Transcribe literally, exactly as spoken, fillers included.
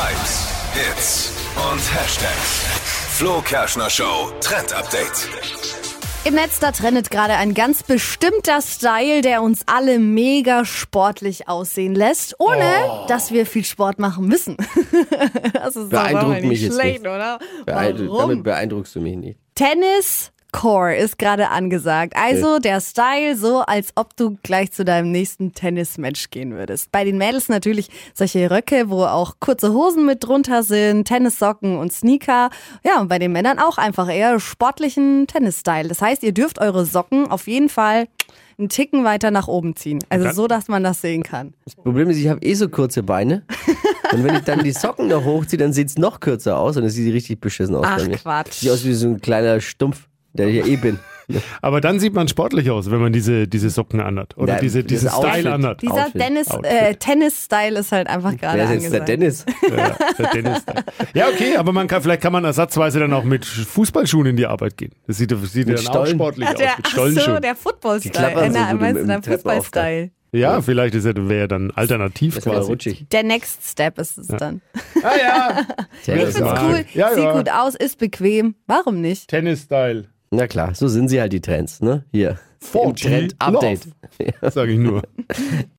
Hypes, Hits und Hashtags. Flo Kerschner Show Trend Update. Im Netz, da trendet gerade ein ganz bestimmter Style, der uns alle mega sportlich aussehen lässt, ohne Oh. dass wir viel Sport machen müssen. Das ist Beeindruckt doch nicht mich jetzt schlecht, nicht. oder? Beeindru- Warum? Damit beeindruckst du mich nicht. Tennis Core ist gerade angesagt. Also der Style so, als ob du gleich zu deinem nächsten Tennismatch gehen würdest. Bei den Mädels natürlich solche Röcke, wo auch kurze Hosen mit drunter sind, Tennissocken und Sneaker. Ja, und bei den Männern auch einfach eher sportlichen Tennis-Style. Das heißt, ihr dürft eure Socken auf jeden Fall einen Ticken weiter nach oben ziehen. Also so, dass man das sehen kann. Das Problem ist, ich habe eh so kurze Beine. Und wenn ich dann die Socken noch hochziehe, dann sieht es noch kürzer aus und es sieht richtig beschissen aus Ach, bei mir. Quatsch. Sieht aus wie so ein kleiner Stumpf, der ich ja eh bin. Aber dann sieht man sportlich aus, wenn man diese, diese Socken anhat. Oder Ja, diese, das diesen Outfit. Style anhat. Dieser Outfit. Dennis, Outfit. äh, Tennis-Style ist halt einfach gerade Wer ist jetzt der angesagt. Dennis? Ja, der Dennis-Style. Ja, okay, aber man kann, vielleicht kann man ersatzweise dann auch mit Fußballschuhen in die Arbeit gehen. Das sieht, das sieht Mit dann auch Stollen? sportlich aus. Der, Mit ach so, Stollenschuhen. der Football-Style. klappern Äh, so na, gut meinst im- du dann im Treppenaufgang. Fußball-Style? Ja, vielleicht ist er, wäre er dann alternativ Das wäre quasi. rutschig. Der Next Step ist es dann. Ah ja, Tja, Ja, das Ich find's war- cool, Ja, sieht ja. gut aus, ist bequem. Warum nicht? Tennis-Style. Na klar, so sind sie halt die Trends, ne? Hier. Im forty Trend-Update. Sag ich nur.